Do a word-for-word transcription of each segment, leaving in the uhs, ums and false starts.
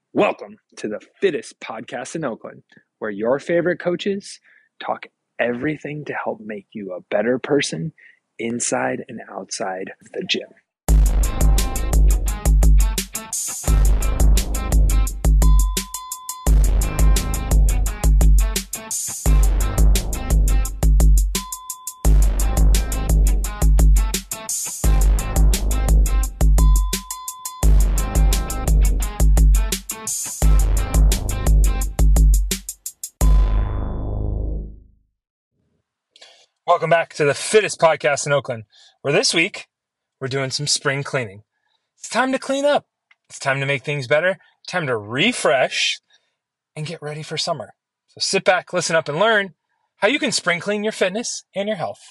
Welcome to the fittest podcast in Oakland, where your favorite coaches talk everything to help make you a better person inside and outside the gym. Welcome back to the fittest podcast in Oakland, where this week we're doing some spring cleaning. It's time to clean up. It's time to make things better. Time to refresh and get ready for summer. So sit back, listen up, and learn how you can spring clean your fitness and your health.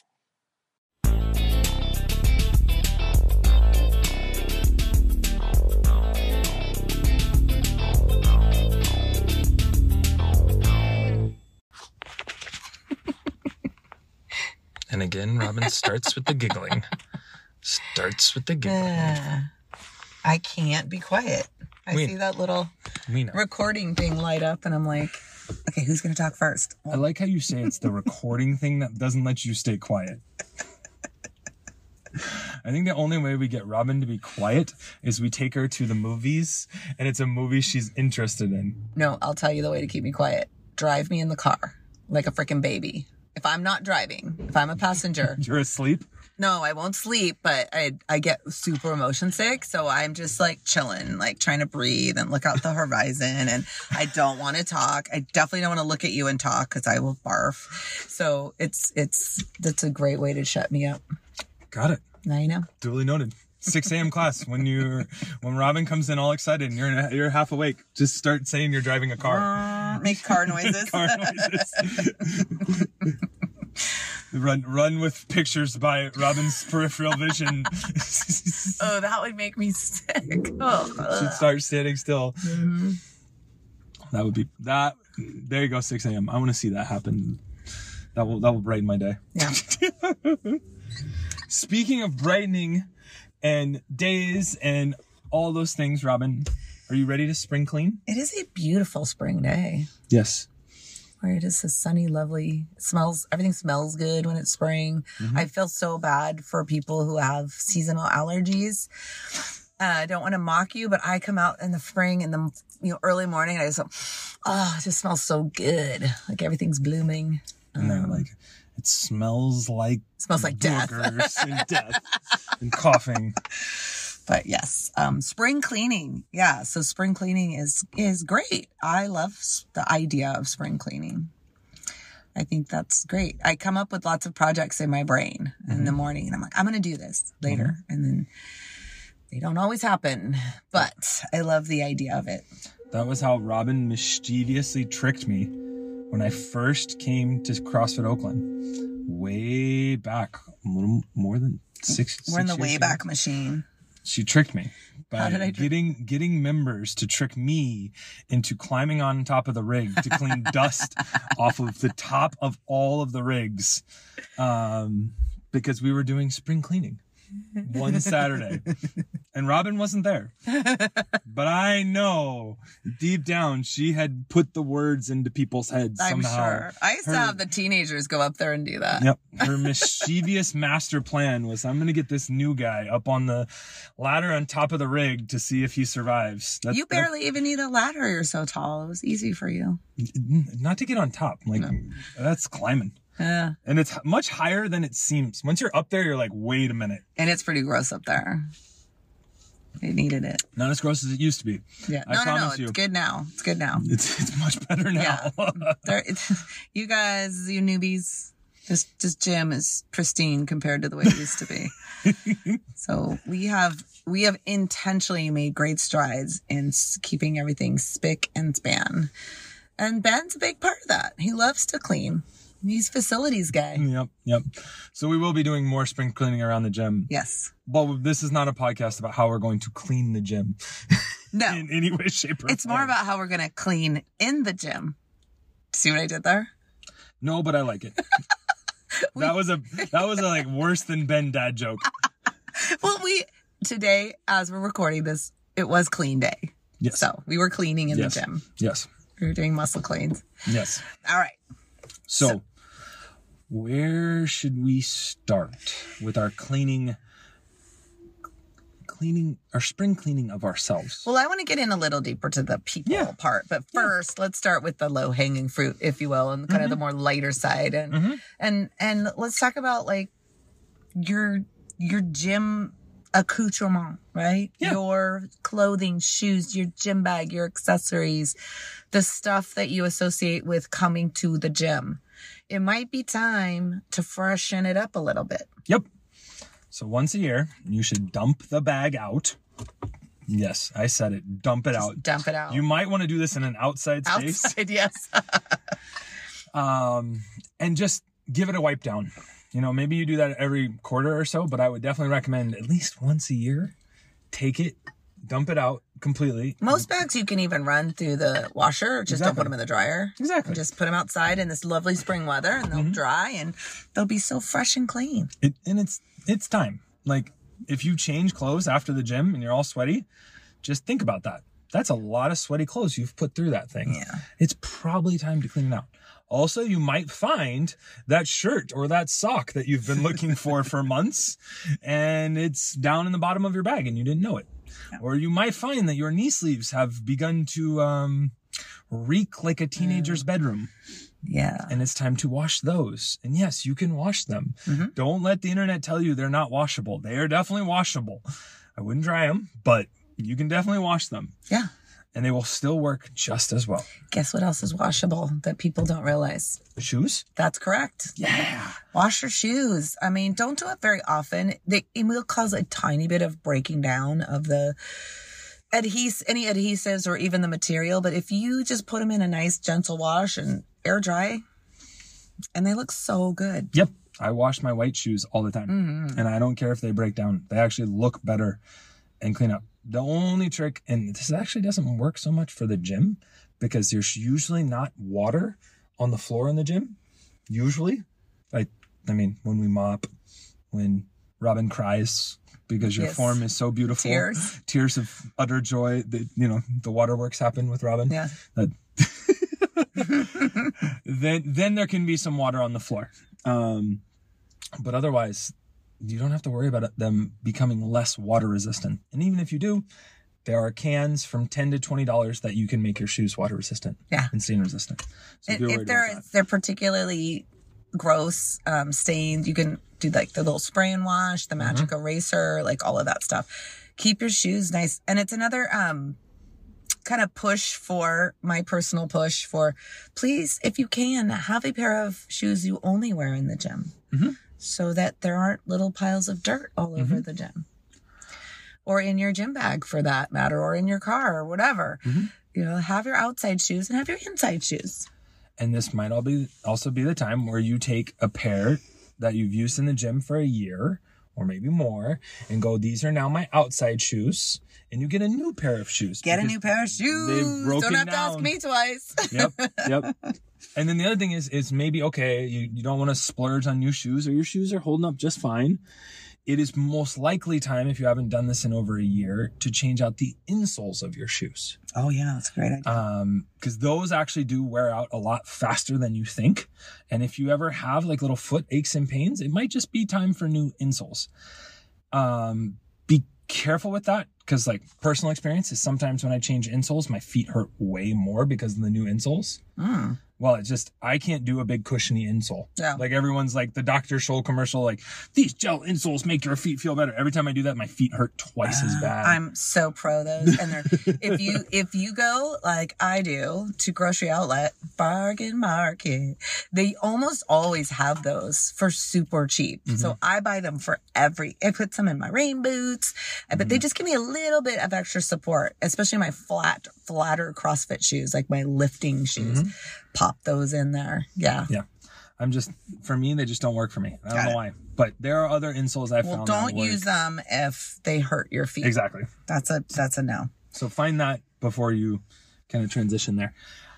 And again, Robin starts with the giggling. Starts with the giggling. Uh, I can't be quiet. I We- see that little We know. recording thing light up, and I'm like, okay, who's going to talk first? I like how you say it's the recording thing that doesn't let you stay quiet. I think the only way we get Robin to be quiet is we take her to the movies, and it's a movie she's interested in. No, I'll tell you the way to keep me quiet. Drive me in the car like a freaking baby. If I'm not driving, if I'm a passenger, You're asleep? no, I won't sleep, but I I get super motion sick. So I'm just like chilling, like trying to breathe and look out the horizon. And I don't want to talk. I definitely don't want to look at you and talk because I will barf. So it's, it's, that's a great way to shut me up. Got it. Now you know. Duly noted. six a.m. class. When you when Robin comes in all excited and you're you're half awake, just start saying you're driving a car. Uh, make car noises. Car noises. run run with pictures by Robin's peripheral vision. Oh, that would make me sick. Oh, Should start standing still. mm-hmm. That would be that. There you go. six a.m. I want to see that happen. That will that will brighten my day. Yeah. Speaking of brightening and days and all those things, Robin, are you ready to spring clean? It is a beautiful spring day Yes. where it is a sunny, lovely, it smells, everything smells good when it's spring. Mm-hmm. I feel so bad for people who have seasonal allergies. Uh, I don't want to mock you, but I come out in the spring in the you know early morning and I just, oh, it just smells so good. Like everything's blooming. And they're Um, like, it smells like It smells like death. boogers and death and coughing. But yes, um, spring cleaning. Yeah. So spring cleaning is, is great. I love s- the idea of spring cleaning. I think that's great. I come up with lots of projects in my brain in the morning and I'm like, I'm going to do this later. And then they don't always happen, but I love the idea of it. That was how Robin mischievously tricked me when I first came to CrossFit Oakland, way back, a little more than six. We're in six the years Wayback ago. Machine. She tricked me How by did I trick- getting getting members to trick me into climbing on top of the rig to clean dust off of the top of all of the rigs, um, because we were doing spring cleaning one Saturday, and Robin wasn't there. But I know deep down she had put the words into people's heads I'm somehow. sure. I used to Her- have the teenagers go up there and do that. Yep. Her mischievous master plan was, I'm going to get this new guy up on the ladder on top of the rig to see if he survives. That, You barely even need a ladder. You're so tall. It was easy for you. that- not to get on top. Like, that's climbing. Yeah. And it's much higher than it seems. Once you're up there, you're like, wait a minute. And it's pretty gross up there. They needed it. Not as gross as it used to be. Yeah. I No, no, no. promise It's you. good now. It's good now. It's, it's much better now. There, it's, you guys, you newbies, this, this gym is pristine compared to the way it used to be. So we have, we have intentionally made great strides in s- keeping everything spick and span. And Ben's a big part of that. He loves to clean. He's facilities guy. Yep, yep. So we will be doing more spring cleaning around the gym. Yes. Well, this is not a podcast about how we're going to clean the gym No. in any way, shape, or It's more form. about how we're going to clean in the gym. See what I did there? No, but I like it. that was a that was a like worse than Ben dad joke. Well, we today, as we're recording this, it was clean day. Yes. So we were cleaning in Yes. the gym. Yes. We were doing muscle cleans. Yes. All right. So, So- where should we start with our cleaning, cleaning, our spring cleaning of ourselves? Well, I want to get in a little deeper to the people Yeah. part, but first, let's start with the low hanging fruit, if you will, and kind of the more lighter side, and Mhm. and and let's talk about like your your gym accoutrement, right? Yeah. Your clothing, shoes, your gym bag, your accessories, the stuff that you associate with coming to the gym. It might be time to freshen it up a little bit. Yep. So once a year, you should dump the bag out. Yes, I said it. Dump it out. Dump it out. You might want to do this in an outside space. Outside, yes. um, and just give it a wipe down. You know, maybe you do that every quarter or so, but I would definitely recommend at least once a year. Take it, dump it out completely. Most bags you can even run through the washer. Just don't Exactly. put them in the dryer. Exactly. Just put them outside in this lovely spring weather, and they'll dry, and they'll be so fresh and clean. It, and it's it's time. Like if you change clothes after the gym and you're all sweaty, just think about that. That's a lot of sweaty clothes you've put through that thing. Yeah. It's probably time to clean it out. Also, you might find that shirt or that sock that you've been looking for for months, and it's down in the bottom of your bag and you didn't know it. Yeah. Or you might find that your knee sleeves have begun to um, reek like a teenager's bedroom, Yeah. and it's time to wash those. And yes, you can wash them. Mhm. Don't let the internet tell you they're not washable. They are definitely washable. I wouldn't dry them, but you can definitely wash them. Yeah. And they will still work just as well. Guess what else is washable that people don't realize? Shoes? That's correct. Yeah. Wash your shoes. I mean, don't do it very often. They, it will cause a tiny bit of breaking down of the adhes- any adhesives or even the material. But if you just put them in a nice gentle wash and air dry, and they look so good. Yep. I wash my white shoes all the time. Mm-hmm. And I don't care if they break down. They actually look better and clean up. The only trick, and this actually doesn't work so much for the gym because there's usually not water on the floor in the gym. Usually. I, I mean, when we mop, when Robin cries because your Yes. form is so beautiful. Tears. Tears of utter joy. That, you know, the waterworks happen with Robin. Yeah. That, then, then there can be some water on the floor. Um, but otherwise, you don't have to worry about them becoming less water resistant. And even if you do, there are cans from ten to twenty dollars that you can make your shoes water resistant Yeah. and stain resistant. So And be if worried they're about that. if they're particularly gross, um, stained, you can do like the little spray and wash, the magic Mm-hmm. eraser, like all of that stuff. Keep your shoes nice. And it's another um kind of push for my personal push for please, if you can, have a pair of shoes you only wear in the gym. Mhm. So that there aren't little piles of dirt all Mm-hmm. over the gym. Or in your gym bag for that matter, or in your car or whatever. Mm-hmm. You know, have your outside shoes and have your inside shoes. And this might all be also be the time where you take a pair that you've used in the gym for a year or maybe more and go, these are now my outside shoes. And you get a new pair of shoes. Get a because new pair of shoes. they've broken Don't have to ask down. me twice. Yep, yep. And then the other thing is, is maybe, okay, you, you don't want to splurge on new shoes or your shoes are holding up just fine. It is most likely time, if you haven't done this in over a year, to change out the insoles of your shoes. Oh, yeah, that's a great idea. Um, because those actually do wear out a lot faster than you think. And if you ever have like little foot aches and pains, it might just be time for new insoles. Um, be careful with that because like personal experience is sometimes when I change insoles, my feet hurt way more because of the new insoles. Mm. Well, it's just, I can't do a big cushiony insole. Yeah. Like everyone's like the Doctor Scholl commercial, like these gel insoles make your feet feel better. Every time I do that, my feet hurt twice as bad. I'm so pro those. And they're, if you if you go like I do to grocery outlet, bargain market, they almost always have those for super cheap. Mm-hmm. So I buy them for every. I put some in my rain boots, but Mm-hmm. they just give me a little bit of extra support, especially my flat, flatter CrossFit shoes, like my lifting shoes. Mm-hmm. Pop those in there. Yeah. Yeah. I'm just, for me, they just don't work for me. I don't Got know it. why. But there are other insoles I Well, found. don't that work. use them if they hurt your feet. Exactly. That's a that's a no. So find that before you kind of transition there.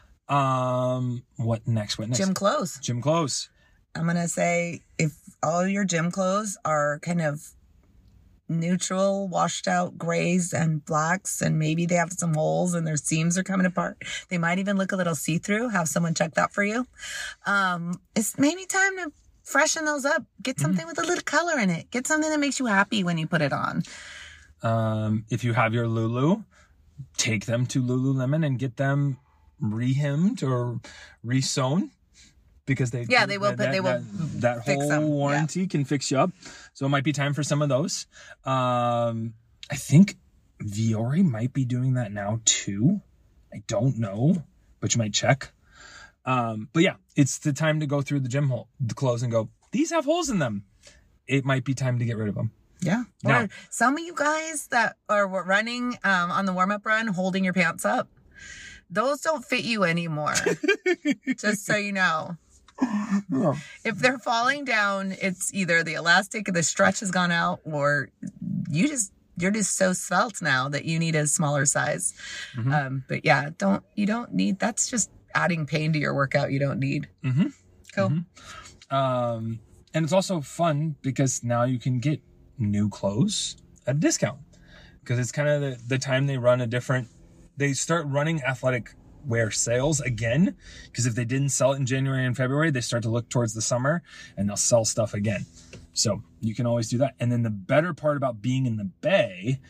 Um, what next? What next? Gym clothes. Gym clothes. I'm gonna say if all your gym clothes are kind of neutral, washed out grays and blacks, and maybe they have some holes and their seams are coming apart. They might even look a little see-through. Have someone check that for you. Um, it's maybe time to freshen those up. Get something mm-hmm. with a little color in it. Get something that makes you happy when you put it on. Um, if you have your Lulu, take them to Lululemon and get them re-hemmed or re-sewn. Because they yeah they will that, they will that, that fix whole them. warranty yeah. can fix you up, so it might be time for some of those. Um, I think Vuori might be doing that now too. I don't know, but you might check. Um, but yeah, it's the time to go through the gym hole, the clothes, and go. These have holes in them. It might be time to get rid of them. Yeah. Now, or some of you guys that are running um, on the warm up run, holding your pants up, those don't fit you anymore. Just so you know. Yeah. If they're falling down, it's either the elastic or the stretch has gone out, or you just you're just so svelte now that you need a smaller size. Mm-hmm. Um, but yeah, don't you don't need that's just adding pain to your workout. You don't need. Mm-hmm. Cool. Mm-hmm. Um, and it's also fun because now you can get new clothes at a discount because it's kind of the, the time they run a different. They start running athletic wear sales again, because if they didn't sell it in January and February, they start to look towards the summer and they'll sell stuff again. So you can always do that. And then the better part about being in the Bay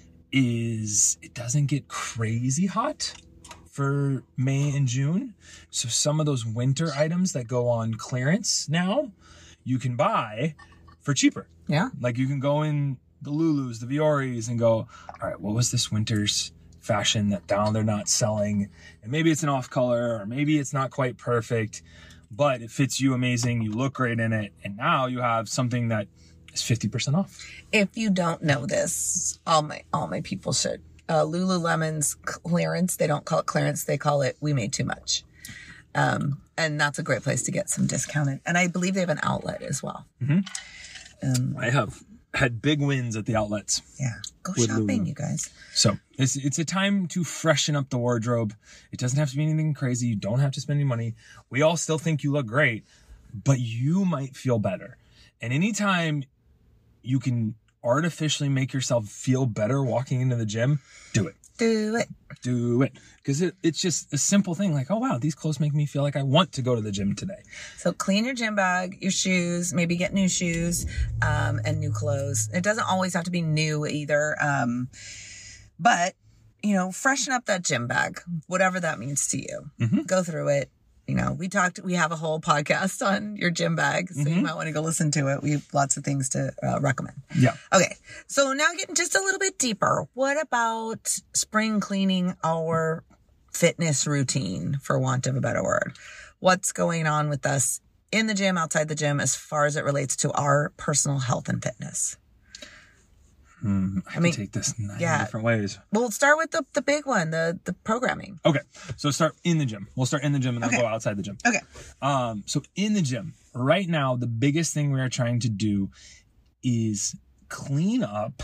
is it doesn't get crazy hot for May and June. So some of those winter items that go on clearance now, you can buy for cheaper. Yeah. Like you can go in the Lulus, the Vuoris, and go, all right, what was this winter's fashion that down they're not selling, and maybe it's an off color or maybe it's not quite perfect, but it fits you amazing, you look great in it, and now you have something that is fifty percent off. If you don't know this, all my all my people should. uh, Lululemon's clearance, they don't call it clearance, they call it we made too much, um and that's a great place to get some discounted, and I believe they have an outlet as well. Mm-hmm. um, I have had big wins at the outlets. Yeah, go with shopping, Lulu. you guys. So it's it's a time to freshen up the wardrobe. It doesn't have to be anything crazy. You don't have to spend any money. We all still think you look great, but you might feel better. And anytime you can artificially make yourself feel better walking into the gym, do it. Do it. Do it. Because it, it's just a simple thing like, oh, wow, these clothes make me feel like I want to go to the gym today. So clean your gym bag, your shoes, maybe get new shoes um, and new clothes. It doesn't always have to be new either. Um, but, you know, freshen up that gym bag, whatever that means to you. Mm-hmm. Go through it. You know, we talked, we have a whole podcast on your gym bag, so Mm-hmm. you might want to go listen to it. We have lots of things to uh, recommend. Yeah. Okay. So now getting just a little bit deeper. What about spring cleaning our fitness routine, for want of a better word? What's going on with us in the gym, outside the gym, as far as it relates to our personal health and fitness? Mm, I, I can mean, take this nine yeah. different ways. We'll start with the, the big one, the, the programming. Okay. So start in the gym. We'll start in the gym and then Okay. go outside the gym. Okay. Um, so in the gym, right now, the biggest thing we are trying to do is clean up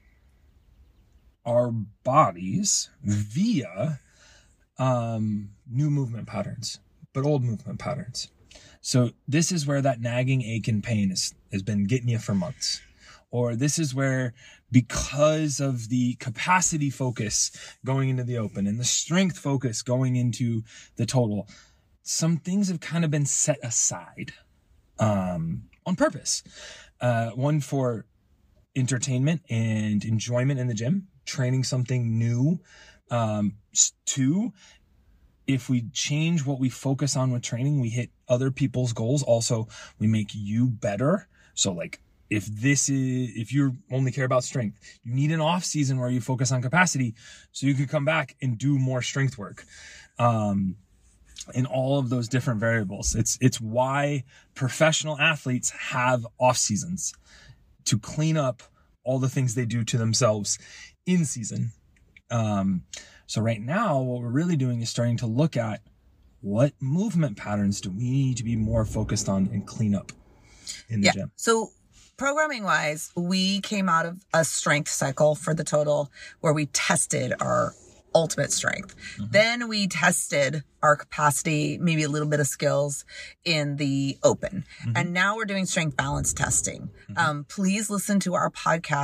our bodies via um, new movement patterns, but old movement patterns. So this is where that nagging ache and pain is, has been getting you for months. Or this is where, because of the capacity focus going into the open and the strength focus going into the total, some things have kind of been set aside um, on purpose. Uh, one for entertainment and enjoyment in the gym, training something new. Um, two, if we change what we focus on with training, we hit other people's goals. Also, we make you better. So like, if this is, if you only care about strength, you need an off season where you focus on capacity so you can come back and do more strength work. Um, in all of those different variables. It's, it's why professional athletes have off seasons, to clean up all the things they do to themselves in season. Um, so right now, what we're really doing is starting to look at what movement patterns do we need to be more focused on and clean up in the Yeah. gym. So programming wise, we came out of a strength cycle for the total where we tested our ultimate strength. Mm-hmm. Then we tested our capacity, maybe a little bit of skills in the open. Mm-hmm. And now we're doing strength balance testing. Mm-hmm. Um, please listen to our podcast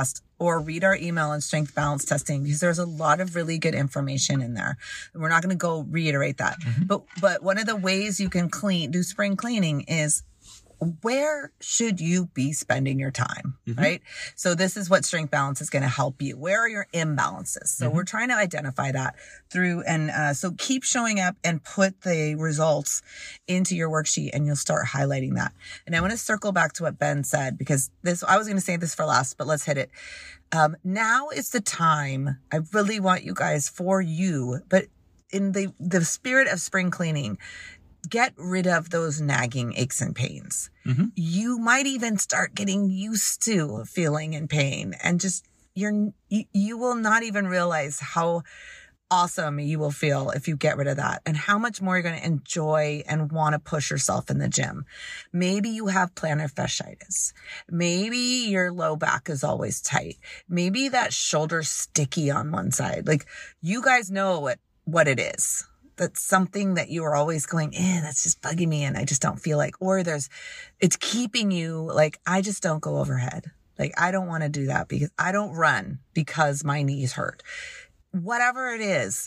or read our email on strength balance testing, because there's a lot of really good information in there. We're not going to go reiterate that. Mm-hmm. But, but one of the ways you can clean, do spring cleaning is, where should you be spending your time, mm-hmm. right? So this is what strength balance is going to help you. Where are your imbalances? So mm-hmm. we're trying to identify that through, and uh, so keep showing up and put the results into your worksheet, and you'll start highlighting that. And I want to circle back to what Ben said, because this, I was going to say this for last, but let's hit it. Um, now is the time. I really want you guys, for you, but in the, the spirit of spring cleaning, get rid of those nagging aches and pains. Mm-hmm. You might even start getting used to feeling in pain, and just you're, you, you will not even realize how awesome you will feel if you get rid of that, and how much more you're going to enjoy and want to push yourself in the gym. Maybe you have plantar fasciitis. Maybe your low back is always tight. Maybe that shoulder's sticky on one side. Like, you guys know what, what it is. That's something that you are always going, eh, that's just bugging me, and I just don't feel like, or there's, it's keeping you like, I just don't go overhead. Like, I don't want to do that because I don't run because my knees hurt. Whatever it is,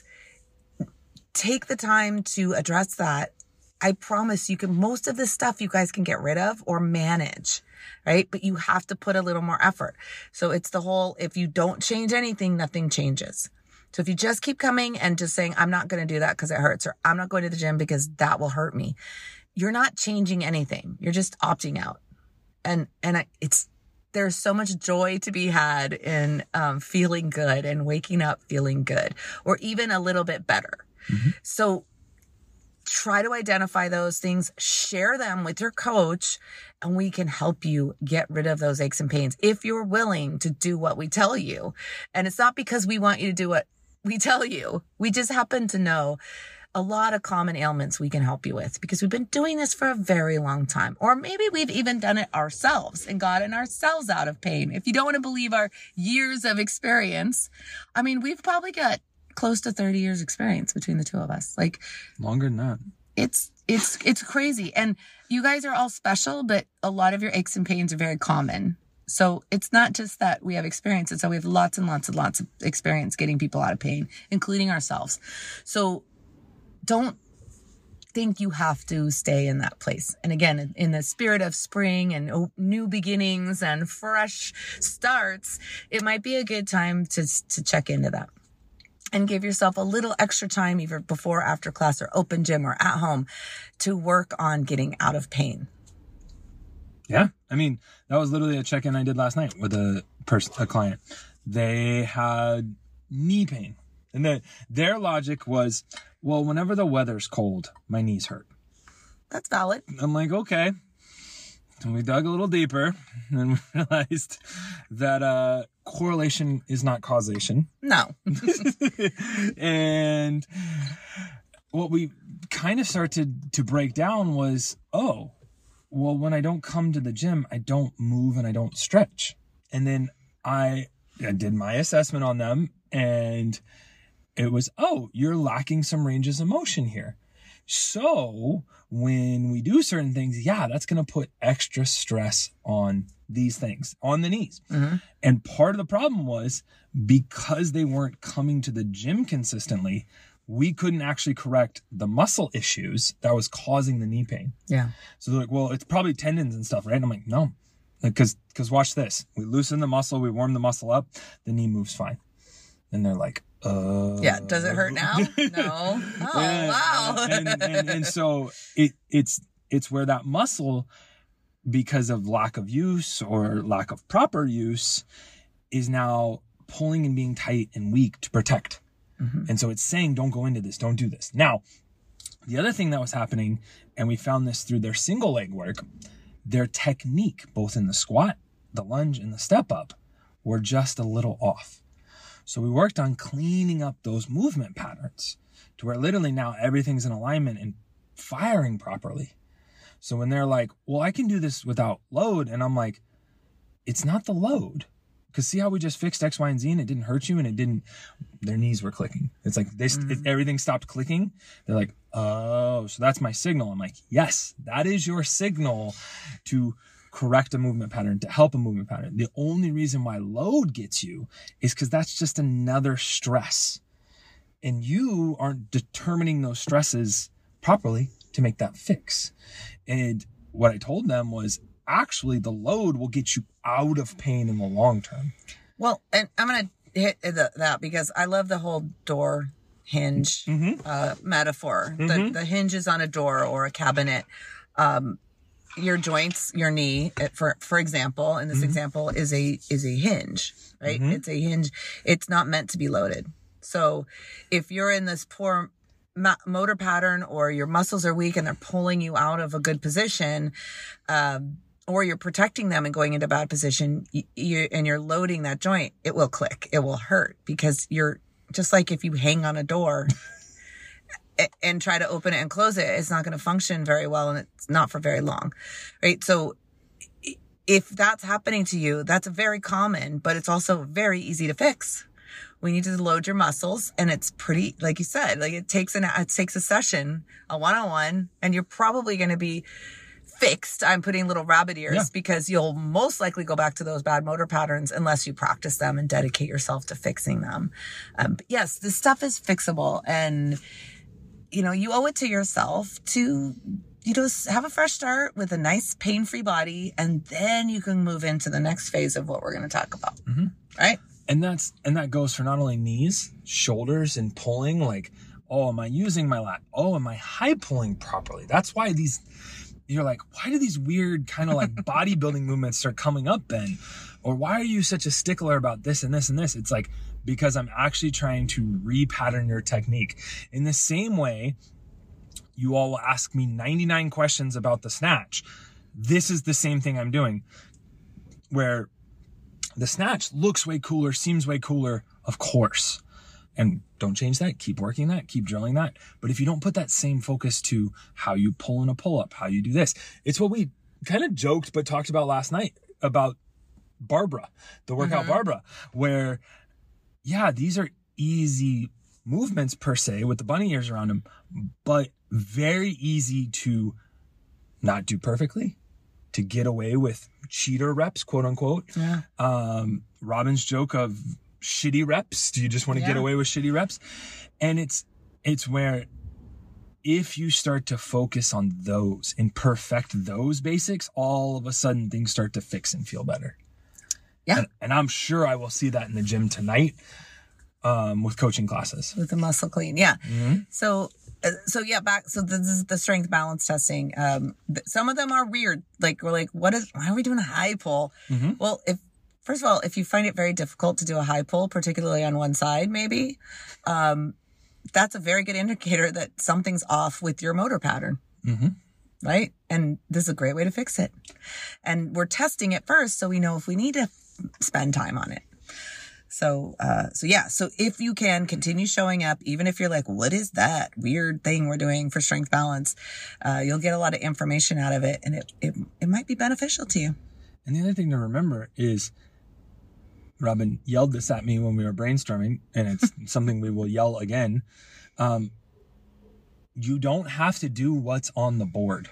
take the time to address that. I promise you can, most of this stuff you guys can get rid of or manage, right? But you have to put a little more effort. So it's the whole, if you don't change anything, nothing changes. So if you just keep coming and just saying, I'm not going to do that because it hurts, or I'm not going to the gym because that will hurt me, you're not changing anything. You're just opting out. And, and I, it's, there's so much joy to be had in um, feeling good and waking up feeling good, or even a little bit better. Mm-hmm. So try to identify those things, share them with your coach, and we can help you get rid of those aches and pains if you're willing to do what we tell you. And it's not because we want you to do what we tell you. We just happen to know a lot of common ailments we can help you with, because we've been doing this for a very long time. Or maybe we've even done it ourselves and gotten ourselves out of pain. If you don't want to believe our years of experience, I mean, we've probably got close to thirty years experience between the two of us. Like, longer than that. It's, it's, it's crazy. And you guys are all special, but a lot of your aches and pains are very common. So it's not just that we have experience. It's that we have lots and lots and lots of experience getting people out of pain, including ourselves. So don't think you have to stay in that place. And again, in the spirit of spring and new beginnings and fresh starts, it might be a good time to, to check into that. And give yourself a little extra time, either before, after class, or open gym, or at home, to work on getting out of pain. Yeah. I mean, that was literally a check-in I did last night with a person, a client. They had knee pain. And the, their logic was, well, whenever the weather's cold, my knees hurt. That's valid. I'm like, okay. And we dug a little deeper and we realized that uh, correlation is not causation. No. And what we kind of started to break down was, oh, well, when I don't come to the gym, I don't move and I don't stretch. And then I, I did my assessment on them, and it was, oh, you're lacking some ranges of motion here. So when we do certain things, yeah, that's going to put extra stress on these things, on the knees. Mm-hmm. And part of the problem was, because they weren't coming to the gym consistently, we couldn't actually correct the muscle issues that was causing the knee pain. Yeah. So they're like, well, it's probably tendons and stuff, right? And I'm like, no, because, because watch this. We loosen the muscle, we warm the muscle up, the knee moves fine. And they're like, uh. Yeah. Does it hurt now? No. Oh, and, wow. and, and, and so it, it's, it's where that muscle, because of lack of use or lack of proper use, is now pulling and being tight and weak to protect. Mm-hmm. And so it's saying, don't go into this, don't do this. Now, the other thing that was happening, and we found this through their single leg work, their technique, both in the squat, the lunge, and the step up, were just a little off. So we worked on cleaning up those movement patterns to where literally now everything's in alignment and firing properly. So when they're like, well, I can do this without load. And I'm like, it's not the load. Because see how we just fixed X, Y, and Z, and it didn't hurt you, and it didn't, their knees were clicking. It's like, they, mm-hmm. it, everything stopped clicking. They're like, oh, so that's my signal. I'm like, yes, that is your signal to correct a movement pattern, to help a movement pattern. The only reason why load gets you is because that's just another stress. And you aren't determining those stresses properly to make that fix. And what I told them was actually the load will get you out of pain in the long term. Well, and I'm going to hit the, that because I love the whole door hinge Mm-hmm. uh, metaphor. Mhm. The, the hinges on a door or a cabinet. Um, your joints, your knee, it- for for example, in this Mhm. example, is a is a hinge, right? Mhm. It's a hinge. It's not meant to be loaded. So if you're in this poor mo- motor pattern, or your muscles are weak and they're pulling you out of a good position, um, or you're protecting them and going into bad position, you, you, and you're loading that joint, it will click. It will hurt because you're just like if you hang on a door a- and try to open it and close it, it's not going to function very well, and it's not for very long, right? So i- if that's happening to you, that's very common, but it's also very easy to fix. We need to load your muscles, and it's pretty, like you said, like it takes an, it takes a session, a one-on-one, and you're probably going to be fixed. I'm putting little rabbit ears Yeah. because you'll most likely go back to those bad motor patterns unless you practice them and dedicate yourself to fixing them. Um, but yes, this stuff is fixable, and you know, you owe it to yourself to, you know, have a fresh start with a nice pain-free body, and then you can move into the next phase of what we're going to talk about. Mhm. Right? And that's, and that goes for not only knees, shoulders, and pulling, like, oh, am I using my lat? Oh, am I high pulling properly? That's why these, you're like, why do these weird kind of like bodybuilding movements start coming up, Ben? Or why are you such a stickler about this and this and this? It's like, because I'm actually trying to repattern your technique. In the same way, you all will ask me ninety-nine questions about the snatch. This is the same thing I'm doing, where the snatch looks way cooler, seems way cooler, of course. And don't change that. Keep working that. Keep drilling that. But if you don't put that same focus to how you pull in a pull-up, how you do this, it's what we kind of joked but talked about last night about Barbara, the workout Mhm. Barbara, where, yeah, these are easy movements per se with the bunny ears around them, but very easy to not do perfectly, to get away with cheater reps, quote unquote. Yeah. Um, Robin's joke of shitty reps. Do you just want to get Yeah. away with shitty reps? And it's, it's where if you start to focus on those and perfect those basics, all of a sudden things start to fix and feel better. Yeah. And, and I'm sure I will see that in the gym tonight, um, with coaching classes. With the muscle clean. Yeah. Mm-hmm. So, uh, so yeah, back, so this is the strength balance testing. Um, th- some of them are weird. Like, we're like, what is, why are we doing a high pull? Mm-hmm. Well, if, first of all, if you find it very difficult to do a high pull, particularly on one side, maybe, um, that's a very good indicator that something's off with your motor pattern. Mm-hmm. Right? And this is a great way to fix it. And we're testing it first so we know if we need to spend time on it. So, uh, so yeah, so if you can continue showing up, even if you're like, what is that weird thing we're doing for strength balance? Uh, you'll get a lot of information out of it, and it, it, it might be beneficial to you. And the other thing to remember is, Robin yelled this at me when we were brainstorming, and it's something we will yell again. Um, you don't have to do what's on the board.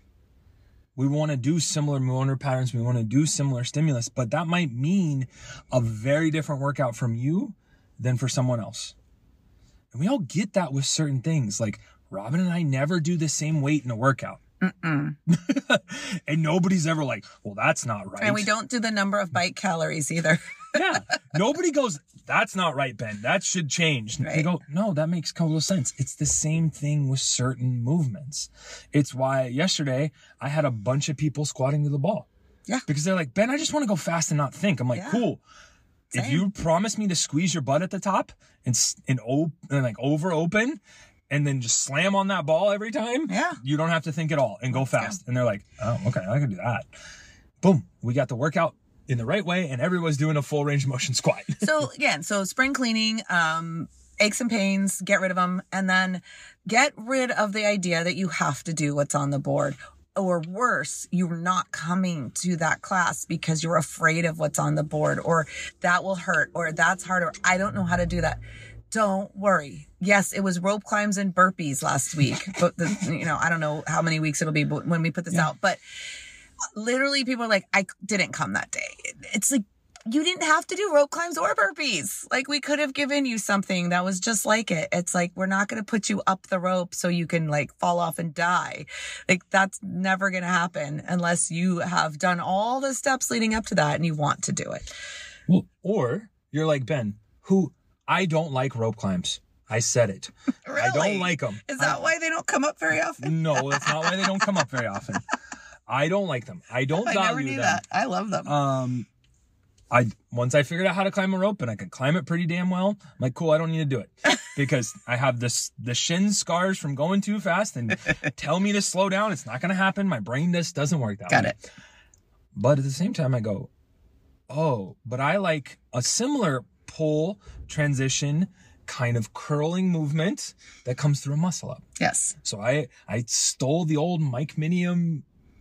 We want to do similar motor patterns. We want to do similar stimulus, but that might mean a very different workout from you than for someone else. And we all get that with certain things. Like Robin and I never do the same weight in a workout. Mm-mm. And nobody's ever like, well, that's not right. And we don't do the number of bite calories either. Yeah. Nobody goes, that's not right, Ben. That should change. Right. They go, no, that makes total sense. It's the same thing with certain movements. It's why yesterday I had a bunch of people squatting to the ball. Yeah. Because they're like, Ben, I just want to go fast and not think. I'm like, Yeah. cool. If Same. you promise me to squeeze your butt at the top and, s- and, op- and like over open and then just slam on that ball every time, Yeah. you don't have to think at all and go Let's go. fast. And they're like, oh, okay, I can do that. Boom. We got the workout in the right way, and everyone's doing a full range of motion squat. So again, so spring cleaning, um, aches and pains, get rid of them, and then get rid of the idea that you have to do what's on the board. Or worse, you're not coming to that class because you're afraid of what's on the board, or that will hurt, or that's hard, or I don't know how to do that. Don't worry. Yes, it was rope climbs and burpees last week, but the, you know, I don't know how many weeks it'll be when we put this Yeah. out, but literally people are like, I didn't come that day. It's like, you didn't have to do rope climbs or burpees. Like, we could have given you something that was just like it. It's like, we're not going to put you up the rope so you can like fall off and die. Like, that's never going to happen unless you have done all the steps leading up to that and you want to do it. Well, or you're like Ben, who I don't like rope climbs. I said it. Really? I don't like them. Is that I, why they don't come up very often? No, that's not why they don't come up very often. I don't like them. I don't I value never knew them. that. I love them. Um, I once I figured out how to climb a rope and I could climb it pretty damn well. I'm like, cool, I don't need to do it because I have this the shin scars from going too fast and tell me to slow down. It's not going to happen. My brain just doesn't work that Got way. it. But at the same time, I go, oh, but I like a similar pull transition kind of curling movement that comes through a muscle up. Yes. So I I stole the old Mike Minium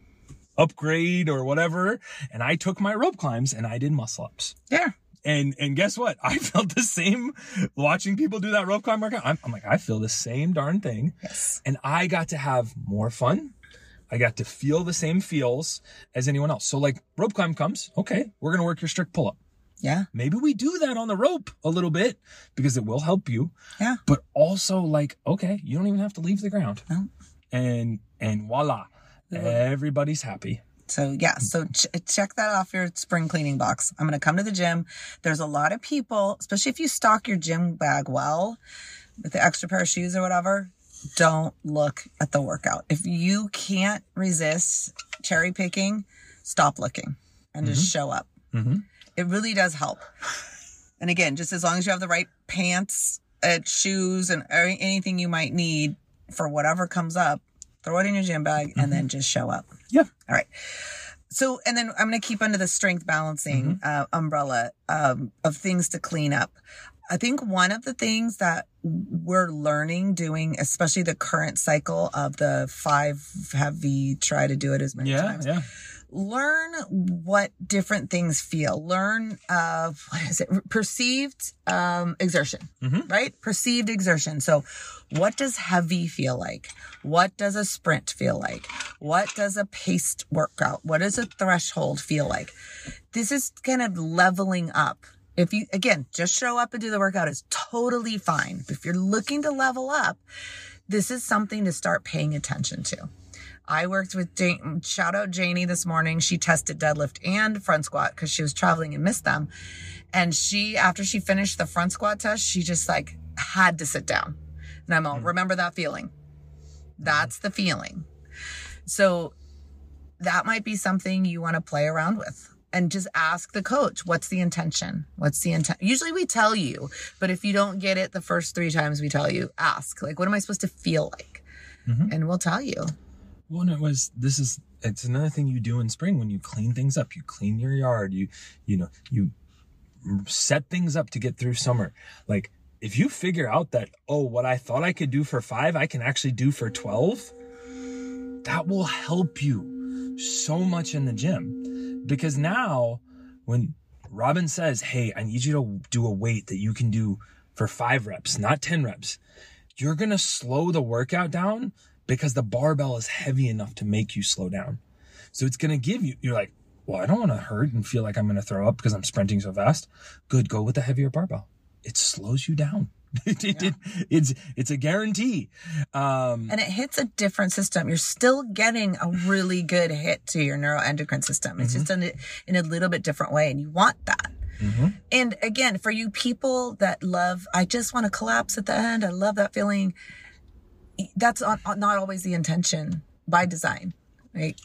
upgrade or whatever, and I took my rope climbs and I did muscle ups. Yeah. And and guess what? I felt the same watching people do that rope climb workout. I'm, I'm like, I feel the same darn thing. Yes. And I got to have more fun. I got to feel the same feels as anyone else. So like rope climb comes, okay, we're going to work your strict pull up. Yeah. Maybe we do that on the rope a little bit because it will help you. Yeah. But also like, okay, you don't even have to leave the ground. No. And, and voila, everybody's happy. So yeah, so ch- check that off your spring cleaning box. I'm going to come to the gym. There's a lot of people, especially if you stock your gym bag well with the extra pair of shoes or whatever, don't look at the workout. If you can't resist cherry picking, stop looking and just show up. Mm-hmm. It really does help. And again, just as long as you have the right pants, uh, shoes, and anything you might need for whatever comes up, throw it in your gym bag and then just show up. Yeah. All right. So, and then I'm going to keep under the strength balancing Mm-hmm. uh, umbrella um, of things to clean up. I think one of the things that we're learning doing, especially the current cycle of the five heavy, try to do it as many Yeah, times. yeah. Learn what different things feel. Learn, uh, what is it? Perceived um, exertion, Mhm. right? Perceived exertion. So what does heavy feel like? What does a sprint feel like? What does a paced workout? What does a threshold feel like? This is kind of leveling up. If you, again, just show up and do the workout is totally fine. But if you're looking to level up, this is something to start paying attention to. I worked with Jane, shout out Janie this morning. She tested deadlift and front squat because she was traveling and missed them. And she, after she finished the front squat test, she just like had to sit down. And I'm all, remember that feeling? That's the feeling. So that might be something you want to play around with. And just ask the coach, what's the intention? What's the intent? Usually we tell you, but if you don't get it the first three times we tell you, ask, like, what am I supposed to feel like? Mm-hmm. And we'll tell you. Well, and it was, this is, it's another thing you do in spring when you clean things up. You clean your yard. You, you know, you set things up to get through summer. Like, if you figure out that, oh, what I thought I could do for five, I can actually do for twelve, that will help you so much in the gym. Because now when Robin says, hey, I need you to do a weight that you can do for five reps, not ten reps, you're going to slow the workout down because the barbell is heavy enough to make you slow down. So it's going to give you, you're like, well, I don't want to hurt and feel like I'm going to throw up because I'm sprinting so fast. Good, go with the heavier barbell. It slows you down. it, it, Yeah. it, it's it's a guarantee. Um, And it hits a different system. You're still getting a really good hit to your neuroendocrine system. It's just in a, in a little bit different way. And you want that. mhm. And again, for you people that love, I just want to collapse at the end. I love that feeling. That's not, not always the intention by design, right?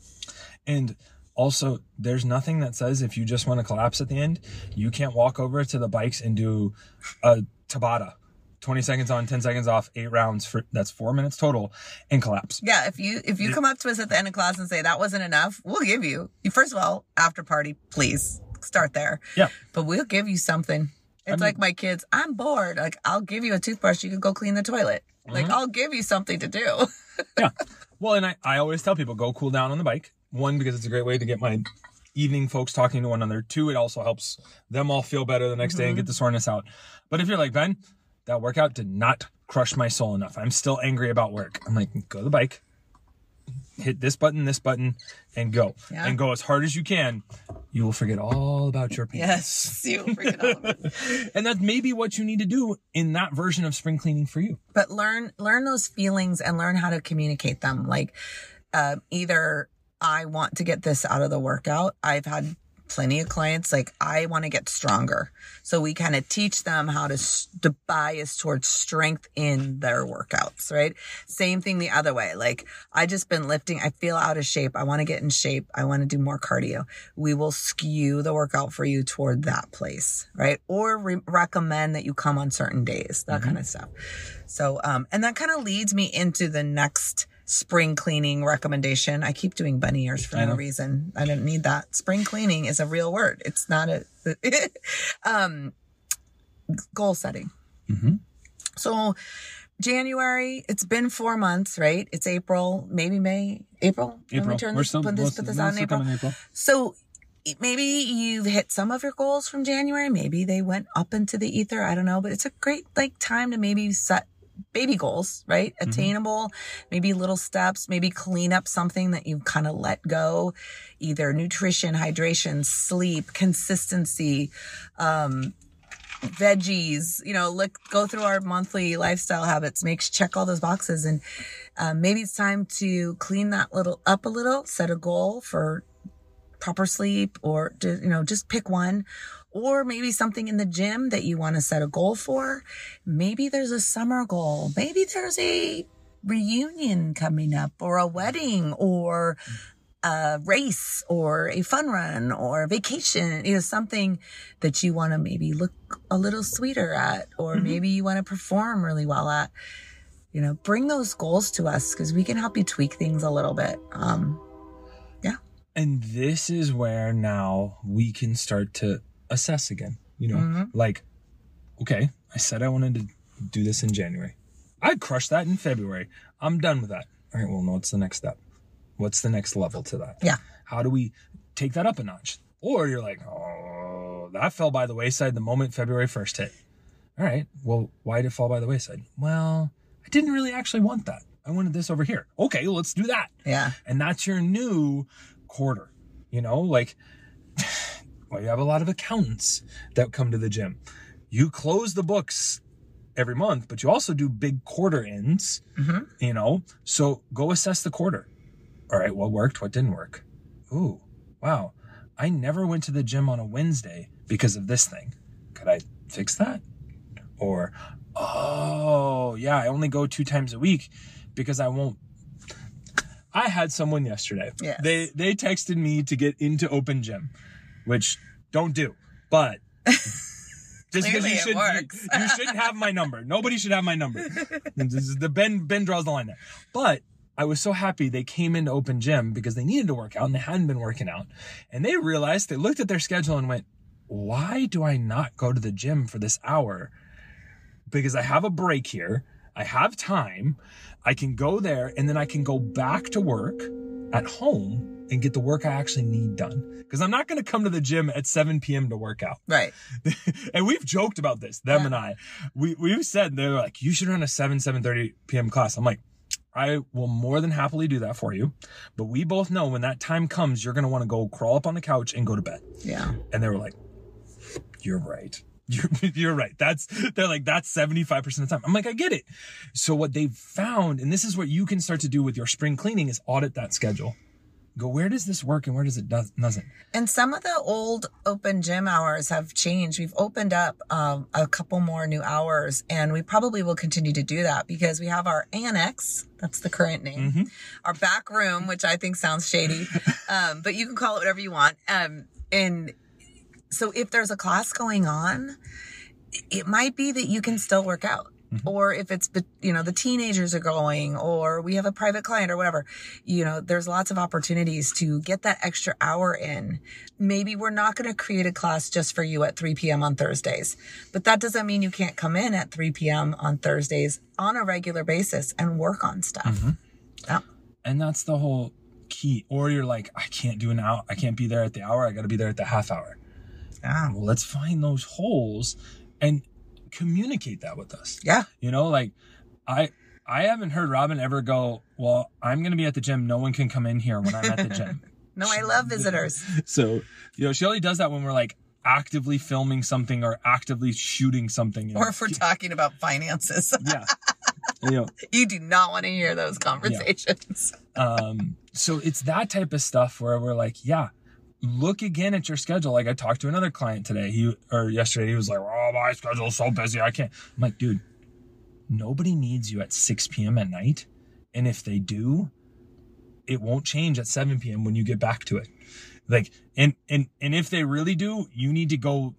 And also, there's nothing that says if you just want to collapse at the end, you can't walk over to the bikes and do a Tabata. twenty seconds on, ten seconds off, eight rounds for that's four minutes total and collapse. Yeah. If you, if you come up to us at the end of class and say that wasn't enough, we'll give you, first of all, after party, please start there. Yeah. But we'll give you something. It's mean- like my kids, I'm bored. Like, I'll give you a toothbrush. You can go clean the toilet. Like, I'll give you something to do. Yeah. Well, and I, I always tell people, go cool down on the bike. One, because it's a great way to get my evening folks talking to one another. Two, it also helps them all feel better the next day and get the soreness out. But if you're like, Ben, that workout did not crush my soul enough. I'm still angry about work. I'm like, go to the bike. hit this button, this button, and go. Yeah. And go as hard as you can. You will forget all about your pain. Yes, you will forget all about it. And that's maybe what you need to do in that version of spring cleaning for you. But learn learn those feelings and learn how to communicate them. Like uh, either I want to get this out of the workout. I've had plenty of clients like I want to get stronger. So we kind of teach them how to, to bias towards strength in their workouts, right? Same thing the other way. Like I just been lifting. I feel out of shape. I want to get in shape. I want to do more cardio. We will skew the workout for you toward that place, right? Or re- recommend that you come on certain days, that mm-hmm. kind of stuff. So, um, and that kind of leads me into the next spring cleaning recommendation. I keep doing bunny ears for no reason. I didn't need that. Spring cleaning is a real word. It's not a, um, goal setting. Mm-hmm. So January, it's been four months, right? It's April, maybe May, April. April. Let me turn We're this, still, put this, put this out in April. in April. So maybe you've hit some of your goals from January. Maybe they went up into the ether. I don't know, but it's a great like time to maybe set baby goals, right? Mm-hmm. Attainable, maybe little steps, maybe clean up something that you've kind of let go, either nutrition, hydration, sleep, consistency, um, veggies, you know, look, go through our monthly lifestyle habits, make, check all those boxes. And, um, maybe it's time to clean that little up a little, set a goal for proper sleep or, you know, just pick one. Or maybe something in the gym that you want to set a goal for. Maybe there's a summer goal. Maybe there's a reunion coming up or a wedding or a race or a fun run or a vacation. You know, something that you want to maybe look a little sweeter at, or mm-hmm. maybe you want to perform really well at. You know, bring those goals to us because we can help you tweak things a little bit. Um, yeah. And this is where now we can start to assess again, you know, mm-hmm. like, okay, I said I wanted to do this in January. I crushed that in February. I'm done with that. All right, well, no, what's the next step? What's the next level to that? Yeah. How do we take that up a notch? Or you're like, oh, that fell by the wayside the moment February first hit. All right, well, why did it fall by the wayside? Well, I didn't really actually want that. I wanted this over here. Okay, let's do that. Yeah. And that's your new quarter, you know, like... Well, you have a lot of accountants that come to the gym. You close the books every month, but you also do big quarter ends, mm-hmm. you know? So go assess the quarter. All right, what worked? What didn't work? Ooh, wow. I never went to the gym on a Wednesday because of this thing. Could I fix that? Or, oh, yeah, I only go two times a week because I won't. I had someone yesterday. Yes. They, they texted me to get into open gym. Which don't do, but just because you should, you, you shouldn't have my number. Nobody should have my number. This is the Ben Ben draws the line there. But I was so happy they came into open gym because they needed to work out and they hadn't been working out, and they realized they looked at their schedule and went, "Why do I not go to the gym for this hour? Because I have a break here. I have time. I can go there and then I can go back to work at home." And get the work I actually need done. Because I'm not going to come to the gym at seven p.m. to work out. Right. And we've joked about this, them yeah. and I. We, we've said, they're like, you should run a seven, seven thirty p.m. class. I'm like, I will more than happily do that for you. But we both know when that time comes, you're going to want to go crawl up on the couch and go to bed. Yeah. And they were like, you're right. You're, you're right. That's, they're like, that's seventy-five percent of the time. I'm like, I get it. So what they've found, and this is what you can start to do with your spring cleaning, is audit that schedule. Go, where does this work and where does it does, doesn't? And some of the old open gym hours have changed. We've opened up um, a couple more new hours, and we probably will continue to do that because we have our annex. That's the current name. Mm-hmm. Our back room, which I think sounds shady, um, but you can call it whatever you want. Um, and so if there's a class going on, it might be that you can still work out. Mm-hmm. Or if it's, you know, the teenagers are going, or we have a private client or whatever, you know, there's lots of opportunities to get that extra hour in. Maybe we're not going to create a class just for you at three p.m. on Thursdays, but that doesn't mean you can't come in at three p.m. on Thursdays on a regular basis and work on stuff. Mm-hmm. Yeah. And that's the whole key. Or you're like, I can't do an hour. I can't be there at the hour. I got to be there at the half hour. Yeah. Well, let's find those holes and communicate that with us. Yeah. You know, like I, I haven't heard Robin ever go, well, I'm going to be at the gym. No one can come in here when I'm at the gym. No, I love visitors. So, you know, she only does that when we're like actively filming something or actively shooting something. Or if we're talking about finances. Yeah. You know, you do not want to hear those conversations. Yeah. Um, so it's that type of stuff where we're like, yeah, look again at your schedule. Like I talked to another client today, he or yesterday, he was like, oh, my schedule's so busy, I can't. I'm like, dude, nobody needs you at six p.m. at night. And if they do, it won't change at seven p.m. when you get back to it. Like, and, and, and if they really do, you need to go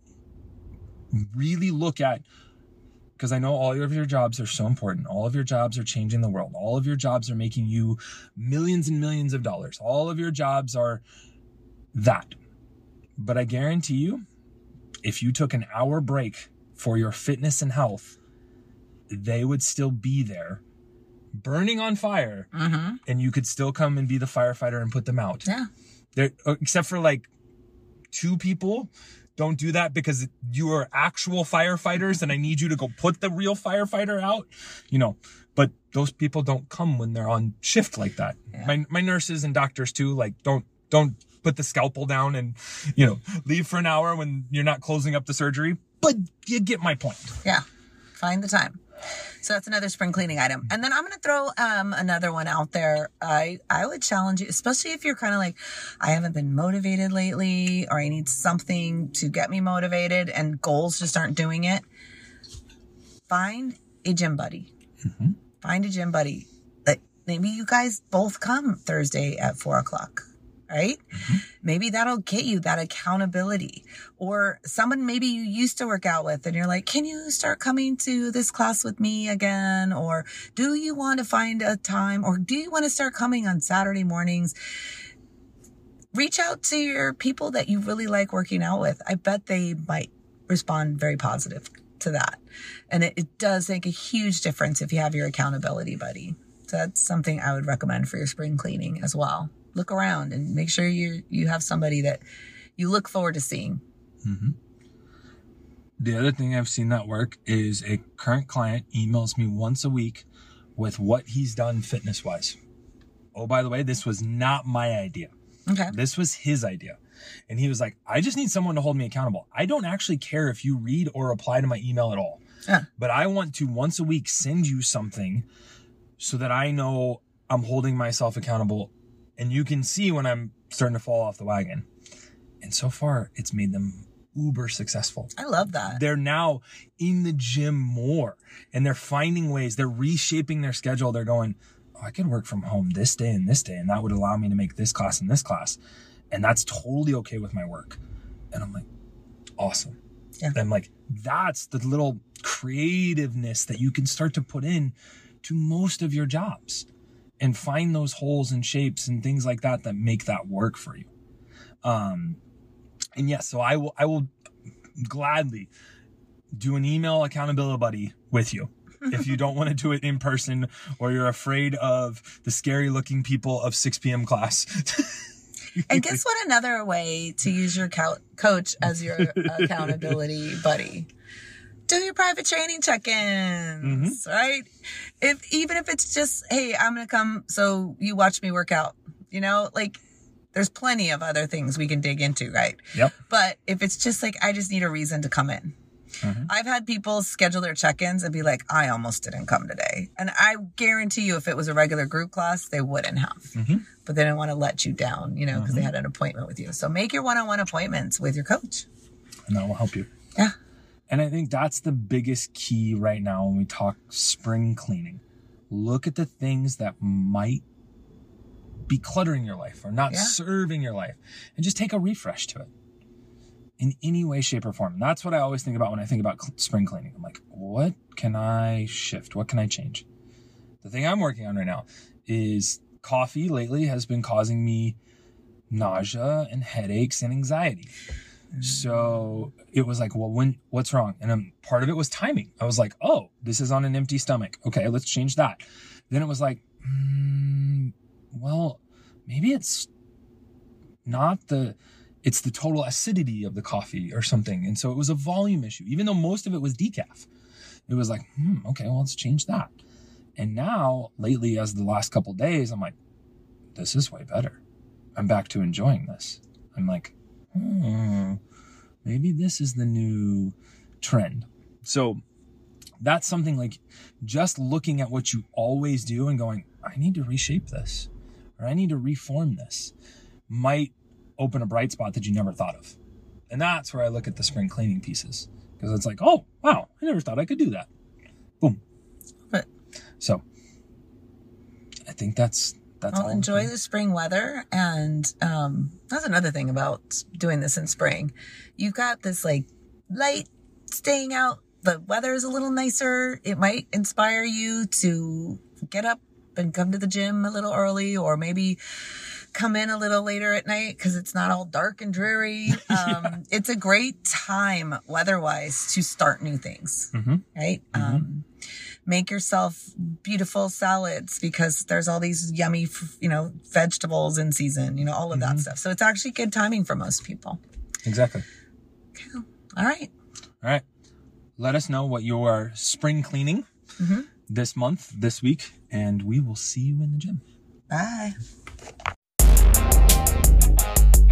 really look at, because I know all of your jobs are so important. All of your jobs are changing the world. All of your jobs are making you millions and millions of dollars. All of your jobs are that. But I guarantee you, if you took an hour break for your fitness and health, they would still be there burning on fire, mm-hmm. and you could still come and be the firefighter and put them out. Yeah. There, except for like two people. Don't do that because you are actual firefighters and I need you to go put the real firefighter out, you know, but those people don't come when they're on shift like that. Yeah. My, my nurses and doctors too, like don't, don't put the scalpel down and, you know, leave for an hour when you're not closing up the surgery, but you get my point. Yeah. Find the time. So that's another spring cleaning item. And then I'm going to throw um, another one out there. I, I would challenge you, especially if you're kind of like, I haven't been motivated lately, or I need something to get me motivated and goals just aren't doing it. Find a gym buddy. Mm-hmm. Find a gym buddy. Like maybe you guys both come Thursday at four o'clock. Right? Mm-hmm. Maybe that'll get you that accountability. Or someone maybe you used to work out with and you're like, can you start coming to this class with me again? Or do you want to find a time? Or do you want to start coming on Saturday mornings? Reach out to your people that you really like working out with. I bet they might respond very positive to that. And it, it does make a huge difference if you have your accountability buddy. So that's something I would recommend for your spring cleaning as well. Look around and make sure you you have somebody that you look forward to seeing. Mm-hmm. The other thing I've seen that work is a current client emails me once a week with what he's done fitness-wise. Oh, by the way, this was not my idea. Okay. This was his idea. And he was like, I just need someone to hold me accountable. I don't actually care if you read or reply to my email at all. Yeah. But I want to once a week send you something so that I know I'm holding myself accountable. And you can see when I'm starting to fall off the wagon. And so far, it's made them uber successful. I love that. They're now in the gym more. And they're finding ways. They're reshaping their schedule. They're going, oh, I could work from home this day and this day. And that would allow me to make this class and this class. And that's totally okay with my work. And I'm like, awesome. Yeah. And I'm like, that's the little creativeness that you can start to put in to most of your jobs. And find those holes and shapes and things like that that make that work for you. Um, and yes, so I will I will gladly do an email accountability buddy with you. If you don't want to do it in person or you're afraid of the scary looking people of six p.m. class. And guess what? Another way to use your co- coach as your accountability buddy. Do your private training check-ins, mm-hmm. right? If even if it's just, hey, I'm going to come so you watch me work out, you know, like there's plenty of other things we can dig into, right? Yep. But if it's just like, I just need a reason to come in. Mm-hmm. I've had people schedule their check-ins and be like, I almost didn't come today. And I guarantee you if it was a regular group class, they wouldn't have. Mm-hmm. But they didn't want to let you down, you know, because mm-hmm. they had an appointment with you. So make your one-on-one appointments with your coach. And that will help you. Yeah. And I think that's the biggest key right now when we talk spring cleaning. Look at the things that might be cluttering your life or not yeah. serving your life and just take a refresh to it in any way, shape, or form. And that's what I always think about when I think about cl- spring cleaning. I'm like, what can I shift? What can I change? The thing I'm working on right now is coffee lately has been causing me nausea and headaches and anxiety. So it was like, well, when, what's wrong? And um, part of it was timing. I was like, oh, this is on an empty stomach. Okay, let's change that. Then it was like, mm, well, maybe it's not the, it's the total acidity of the coffee or something. And so it was a volume issue, even though most of it was decaf. It was like, hmm, okay, well, let's change that. And now, lately, as the last couple days, I'm like, this is way better. I'm back to enjoying this. I'm like, hmm, maybe this is the new trend. So that's something like just looking at what you always do and going, I need to reshape this, or I need to reform this, might open a bright spot that you never thought of. And that's where I look at the spring cleaning pieces, because it's like, oh, wow, I never thought I could do that. Boom. But so I think that's, that's I'll all. enjoy the spring weather. And um, that's another thing about doing this in spring. You've got this like light staying out. The weather is a little nicer. It might inspire you to get up and come to the gym a little early, or maybe come in a little later at night because it's not all dark and dreary. Um, yeah. It's a great time weather-wise to start new things, Mm-hmm. right? Mm-hmm. Um, make yourself beautiful salads because there's all these yummy, you know, vegetables in season, you know, all of Mm-hmm. that stuff. So it's actually good timing for most people. Exactly. Okay. All right. All right. Let us know what your spring cleaning Mm-hmm. this month, this week, and we will see you in the gym. Bye.